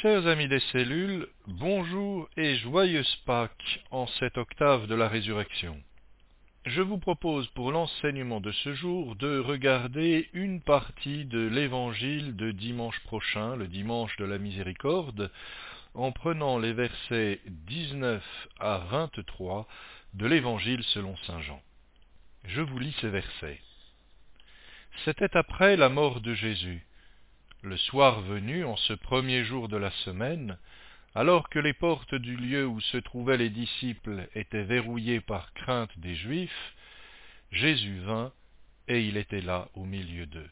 Chers amis des cellules, bonjour et joyeuse Pâques en cette octave de la résurrection. Je vous propose pour l'enseignement de ce jour de regarder une partie de l'évangile de dimanche prochain, le dimanche de la miséricorde, en prenant les versets 19 à 23 de l'évangile selon saint Jean. Je vous lis ces versets. C'était après la mort de Jésus. Le soir venu, en ce premier jour de la semaine, alors que les portes du lieu où se trouvaient les disciples étaient verrouillées par crainte des Juifs, Jésus vint, et il était là au milieu d'eux.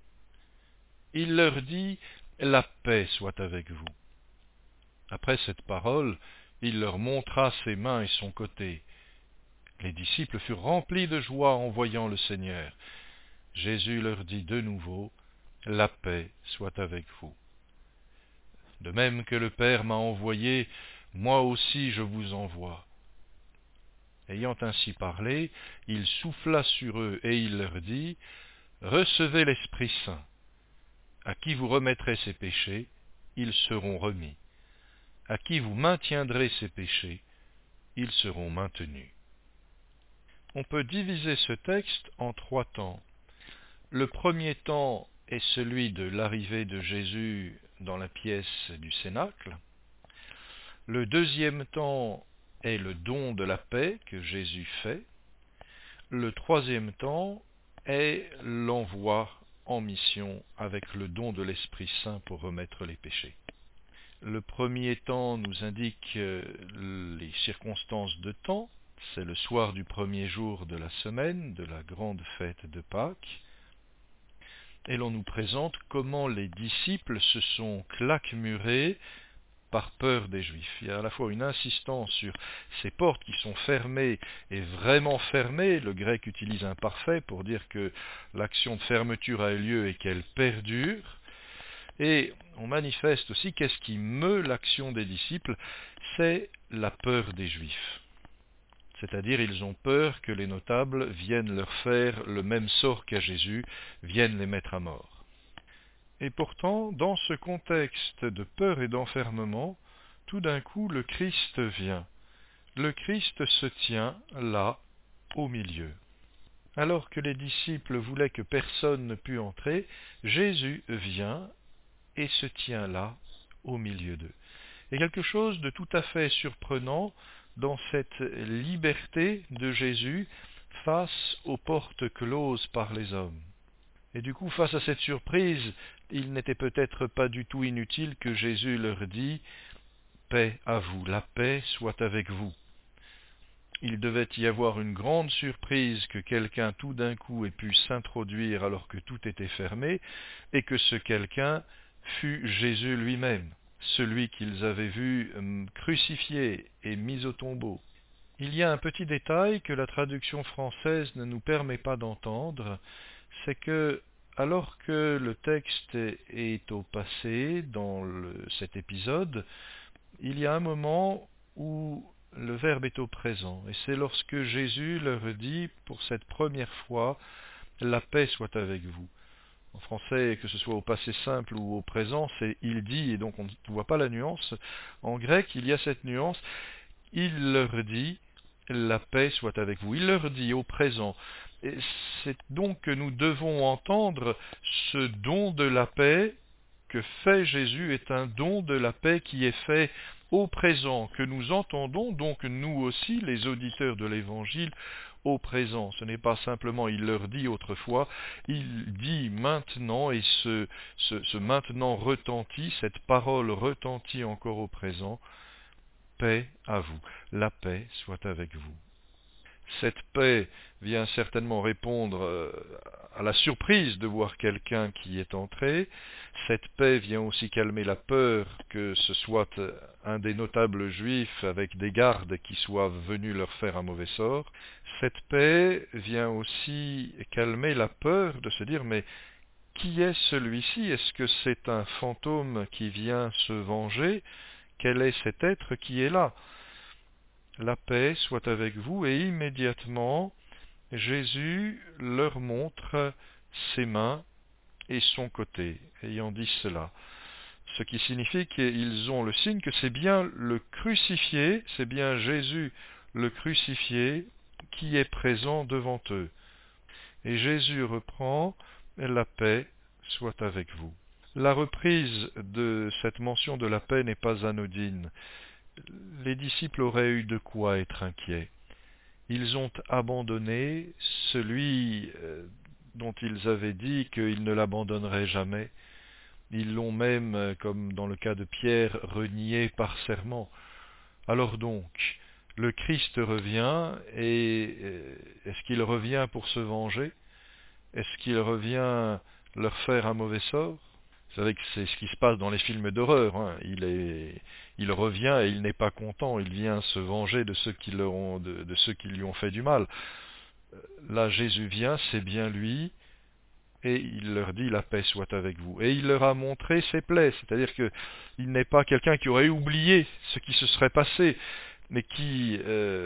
Il leur dit, « La paix soit avec vous. » Après cette parole, il leur montra ses mains et son côté. Les disciples furent remplis de joie en voyant le Seigneur. Jésus leur dit de nouveau, « La paix soit avec vous. » De même que le Père m'a envoyé, moi aussi je vous envoie. Ayant ainsi parlé, il souffla sur eux et il leur dit, « Recevez l'Esprit Saint. À qui vous remettrez ses péchés, ils seront remis. À qui vous maintiendrez ses péchés, ils seront maintenus. » On peut diviser ce texte en trois temps. Le premier temps est celui de l'arrivée de Jésus dans la pièce du Cénacle. Le deuxième temps est le don de la paix que Jésus fait. Le troisième temps est l'envoi en mission avec le don de l'Esprit Saint pour remettre les péchés. Le premier temps nous indique les circonstances de temps. C'est le soir du premier jour de la semaine, de la grande fête de Pâques. Et l'on nous présente comment les disciples se sont claquemurés par peur des Juifs. Il y a à la fois une insistance sur ces portes qui sont fermées et vraiment fermées. Le grec utilise un parfait pour dire que l'action de fermeture a eu lieu et qu'elle perdure. Et on manifeste aussi qu'est-ce qui meut l'action des disciples, c'est la peur des Juifs. C'est-à-dire ils ont peur que les notables viennent leur faire le même sort qu'à Jésus, viennent les mettre à mort. Et pourtant, dans ce contexte de peur et d'enfermement, tout d'un coup le Christ vient. Le Christ se tient là, au milieu. Alors que les disciples voulaient que personne ne pût entrer, Jésus vient et se tient là, au milieu d'eux. Il y a quelque chose de tout à fait surprenant dans cette liberté de Jésus face aux portes closes par les hommes. Et du coup, face à cette surprise, il n'était peut-être pas du tout inutile que Jésus leur dise « Paix à vous, la paix soit avec vous ». Il devait y avoir une grande surprise que quelqu'un tout d'un coup ait pu s'introduire alors que tout était fermé, et que ce quelqu'un fût Jésus lui-même, celui qu'ils avaient vu crucifié et mis au tombeau. Il y a un petit détail que la traduction française ne nous permet pas d'entendre, c'est que, alors que le texte est au passé dans cet épisode, il y a un moment où le verbe est au présent, et c'est lorsque Jésus leur dit, pour cette première fois, « La paix soit avec vous ». En français, que ce soit au passé simple ou au présent, c'est « il dit », et donc on ne voit pas la nuance. En grec, il y a cette nuance, il leur dit, « La paix soit avec vous ». Il leur dit au présent. Et c'est donc que nous devons entendre ce don de la paix que fait Jésus est un don de la paix qui est fait au présent, que nous entendons donc nous aussi, les auditeurs de l'Évangile, au présent. Ce n'est pas simplement il leur dit autrefois, il dit maintenant, et ce maintenant retentit, cette parole retentit encore au présent, paix à vous, la paix soit avec vous. Cette paix vient certainement répondre à la surprise de voir quelqu'un qui est entré. Cette paix vient aussi calmer la peur que ce soit un des notables juifs avec des gardes qui soient venus leur faire un mauvais sort. Cette paix vient aussi calmer la peur de se dire mais qui est celui-ci? Est-ce que c'est un fantôme qui vient se venger? Quel est cet être qui est là? La paix soit avec vous, et immédiatement, Jésus leur montre ses mains et son côté. Ayant dit cela, ce qui signifie qu'ils ont le signe que c'est bien le crucifié, c'est bien Jésus le crucifié qui est présent devant eux. Et Jésus reprend « La paix soit avec vous ». La reprise de cette mention de la paix n'est pas anodine. Les disciples auraient eu de quoi être inquiets. Ils ont abandonné celui dont ils avaient dit qu'ils ne l'abandonneraient jamais. Ils l'ont même, comme dans le cas de Pierre, renié par serment. Alors donc, le Christ revient, et est-ce qu'il revient pour se venger? Est-ce qu'il revient leur faire un mauvais sort? Vous savez que c'est ce qui se passe dans les films d'horreur, hein. Il revient et il n'est pas content, il vient se venger de ceux qui lui ont fait du mal. Là, Jésus vient, c'est bien lui, et il leur dit « la paix soit avec vous ». Et il leur a montré ses plaies, c'est-à-dire qu'il n'est pas quelqu'un qui aurait oublié ce qui se serait passé, mais qui,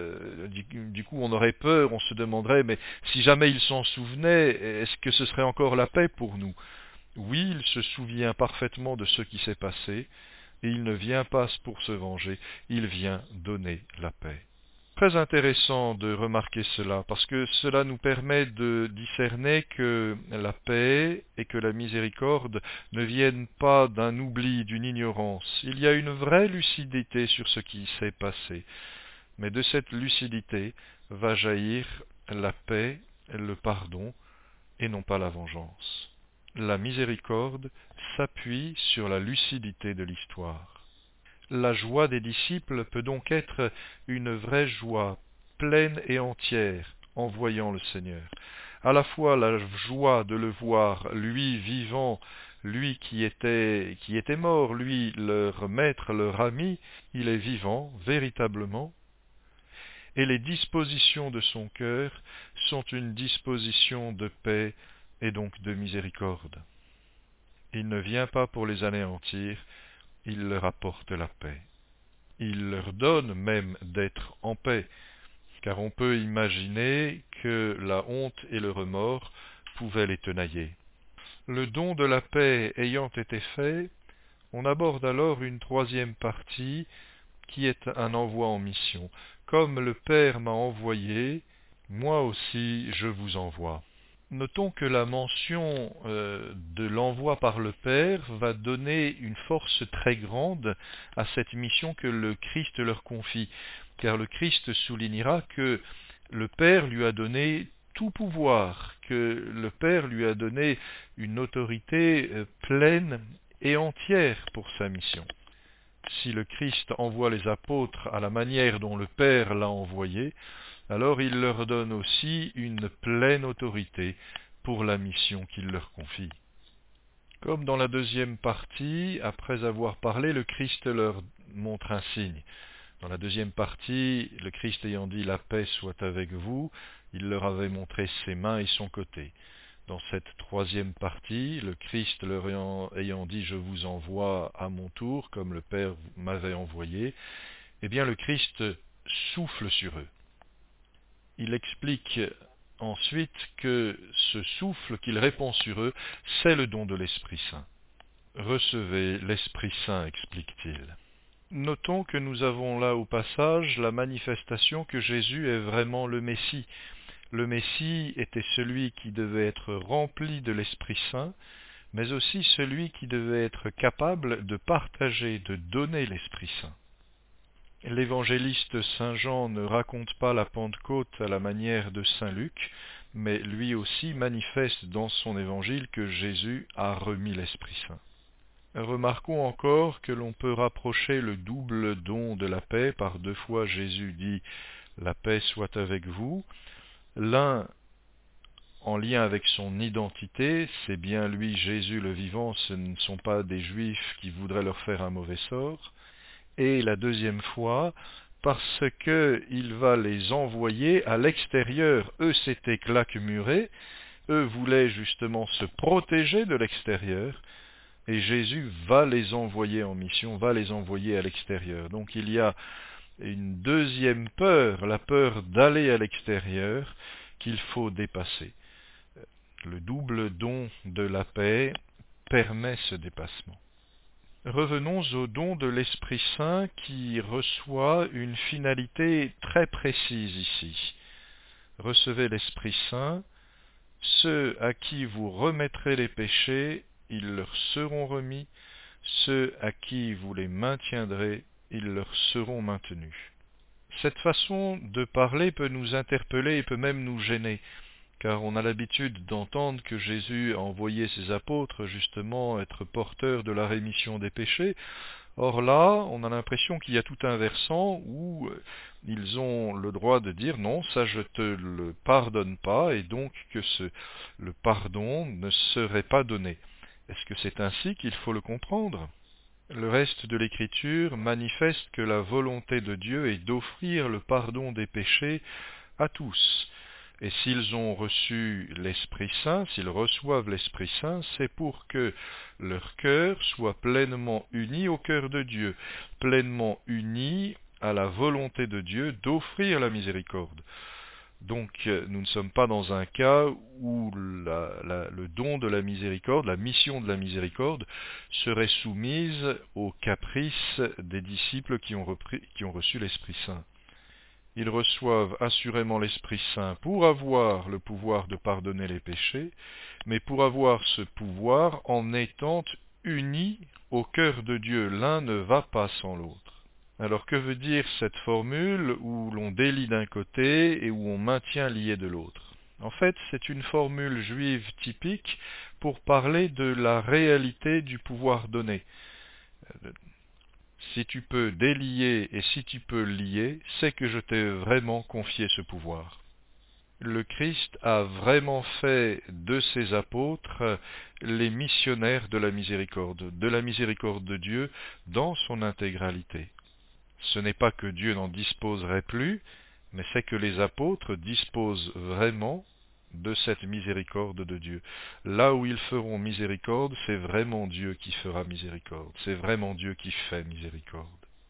du coup, on aurait peur, on se demanderait, mais si jamais il s'en souvenait, est-ce que ce serait encore la paix pour nous? Oui, il se souvient parfaitement de ce qui s'est passé, et il ne vient pas pour se venger, il vient donner la paix. Très intéressant de remarquer cela, parce que cela nous permet de discerner que la paix et que la miséricorde ne viennent pas d'un oubli, d'une ignorance. Il y a une vraie lucidité sur ce qui s'est passé, mais de cette lucidité va jaillir la paix, le pardon, et non pas la vengeance. La miséricorde s'appuie sur la lucidité de l'histoire. La joie des disciples peut donc être une vraie joie, pleine et entière, en voyant le Seigneur. À la fois la joie de le voir, lui vivant, lui qui était mort, lui leur maître, leur ami, il est vivant, véritablement, et les dispositions de son cœur sont une disposition de paix et donc de miséricorde. Il ne vient pas pour les anéantir, il leur apporte la paix. Il leur donne même d'être en paix, car on peut imaginer que la honte et le remords pouvaient les tenailler. Le don de la paix ayant été fait, on aborde alors une troisième partie qui est un envoi en mission. Comme le Père m'a envoyé, moi aussi je vous envoie. Notons que la mention de l'envoi par le Père va donner une force très grande à cette mission que le Christ leur confie, car le Christ soulignera que le Père lui a donné tout pouvoir, que le Père lui a donné une autorité pleine et entière pour sa mission. Si le Christ envoie les apôtres à la manière dont le Père l'a envoyé, alors il leur donne aussi une pleine autorité pour la mission qu'il leur confie. Comme dans la deuxième partie, après avoir parlé, le Christ leur montre un signe. Dans la deuxième partie, le Christ ayant dit « la paix soit avec vous », il leur avait montré ses mains et son côté. Dans cette troisième partie, le Christ leur ayant dit « je vous envoie à mon tour, comme le Père m'avait envoyé », eh bien le Christ souffle sur eux. Il explique ensuite que ce souffle qu'il répand sur eux, c'est le don de l'Esprit Saint. Recevez l'Esprit Saint, explique-t-il. Notons que nous avons là au passage la manifestation que Jésus est vraiment le Messie. Le Messie était celui qui devait être rempli de l'Esprit Saint, mais aussi celui qui devait être capable de partager, de donner l'Esprit Saint. L'évangéliste Saint Jean ne raconte pas la Pentecôte à la manière de Saint Luc, mais lui aussi manifeste dans son évangile que Jésus a remis l'Esprit Saint. Remarquons encore que l'on peut rapprocher le double don de la paix. Par deux fois Jésus dit « la paix soit avec vous ». L'un en lien avec son identité, c'est bien lui Jésus le vivant, ce ne sont pas des Juifs qui voudraient leur faire un mauvais sort. Et la deuxième fois, parce qu'il va les envoyer à l'extérieur. Eux, c'était claquemurés, eux voulaient justement se protéger de l'extérieur, et Jésus va les envoyer en mission, va les envoyer à l'extérieur. Donc il y a une deuxième peur, la peur d'aller à l'extérieur, qu'il faut dépasser. Le double don de la paix permet ce dépassement. Revenons au don de l'Esprit Saint qui reçoit une finalité très précise ici. Recevez l'Esprit Saint, ceux à qui vous remettrez les péchés, ils leur seront remis, ceux à qui vous les maintiendrez, ils leur seront maintenus. Cette façon de parler peut nous interpeller et peut même nous gêner, car on a l'habitude d'entendre que Jésus a envoyé ses apôtres justement être porteurs de la rémission des péchés. Or là, on a l'impression qu'il y a tout un versant où ils ont le droit de dire non, ça je te le pardonne pas, et donc que le pardon ne serait pas donné. Est-ce que c'est ainsi qu'il faut le comprendre ? Le reste de l'Écriture manifeste que la volonté de Dieu est d'offrir le pardon des péchés à tous. Et s'ils ont reçu l'Esprit Saint, s'ils reçoivent l'Esprit Saint, c'est pour que leur cœur soit pleinement uni au cœur de Dieu, pleinement uni à la volonté de Dieu d'offrir la miséricorde. Donc nous ne sommes pas dans un cas où le don de la miséricorde, la mission de la miséricorde, serait soumise aux caprices des disciples qui ont reçu l'Esprit Saint. Ils reçoivent assurément l'Esprit Saint pour avoir le pouvoir de pardonner les péchés, mais pour avoir ce pouvoir en étant unis au cœur de Dieu. L'un ne va pas sans l'autre. Alors que veut dire cette formule où l'on délie d'un côté et où on maintient lié de l'autre ? En fait, c'est une formule juive typique pour parler de la réalité du pouvoir donné. Si tu peux délier et si tu peux lier, c'est que je t'ai vraiment confié ce pouvoir. Le Christ a vraiment fait de ses apôtres les missionnaires de la miséricorde de Dieu dans son intégralité. Ce n'est pas que Dieu n'en disposerait plus, mais c'est que les apôtres disposent vraiment de cette miséricorde de Dieu. Là où ils feront miséricorde, c'est vraiment Dieu qui fera miséricorde. C'est vraiment Dieu qui fait miséricorde.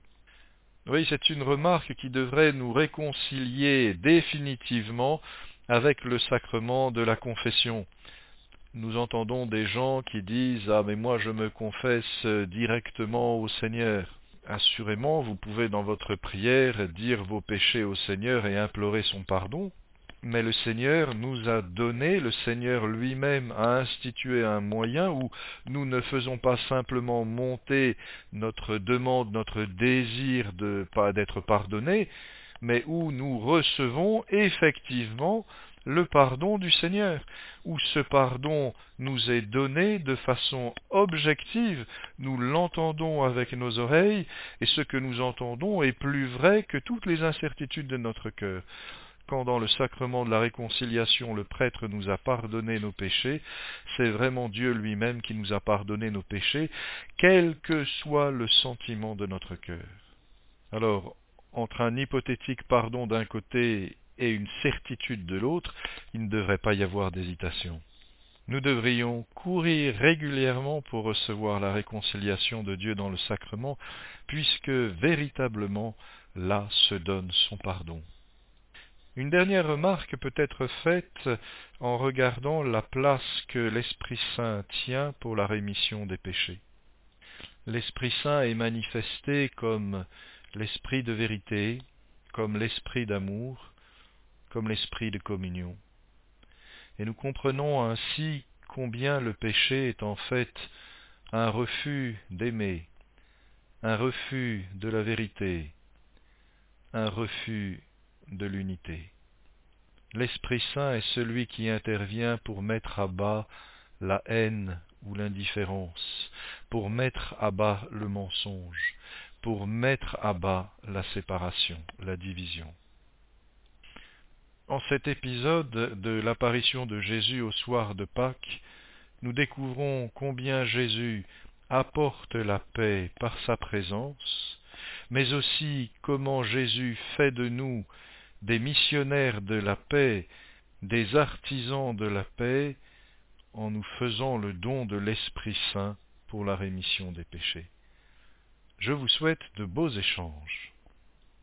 Oui, c'est une remarque qui devrait nous réconcilier définitivement avec le sacrement de la confession. Nous entendons des gens qui disent « Ah, mais moi je me confesse directement au Seigneur ». Assurément, vous pouvez dans votre prière dire vos péchés au Seigneur et implorer son pardon, mais le Seigneur nous a donné, le Seigneur lui-même a institué un moyen où nous ne faisons pas simplement monter notre demande, notre désir d'être pardonnés, mais où nous recevons effectivement le pardon du Seigneur, où ce pardon nous est donné de façon objective, nous l'entendons avec nos oreilles, et ce que nous entendons est plus vrai que toutes les incertitudes de notre cœur. Quand dans le sacrement de la réconciliation, le prêtre nous a pardonné nos péchés, c'est vraiment Dieu lui-même qui nous a pardonné nos péchés, quel que soit le sentiment de notre cœur. Alors, entre un hypothétique pardon d'un côté et une certitude de l'autre, il ne devrait pas y avoir d'hésitation. Nous devrions courir régulièrement pour recevoir la réconciliation de Dieu dans le sacrement, puisque véritablement là se donne son pardon. Une dernière remarque peut être faite en regardant la place que l'Esprit Saint tient pour la rémission des péchés. L'Esprit Saint est manifesté comme l'Esprit de vérité, comme l'Esprit d'amour, comme l'Esprit de communion. Et nous comprenons ainsi combien le péché est en fait un refus d'aimer, un refus de la vérité, un refus de l'unité. L'Esprit Saint est celui qui intervient pour mettre à bas la haine ou l'indifférence, pour mettre à bas le mensonge, pour mettre à bas la séparation, la division. En cet épisode de l'apparition de Jésus au soir de Pâques, nous découvrons combien Jésus apporte la paix par sa présence, mais aussi comment Jésus fait de nous des missionnaires de la paix, des artisans de la paix, en nous faisant le don de l'Esprit Saint pour la rémission des péchés. Je vous souhaite de beaux échanges.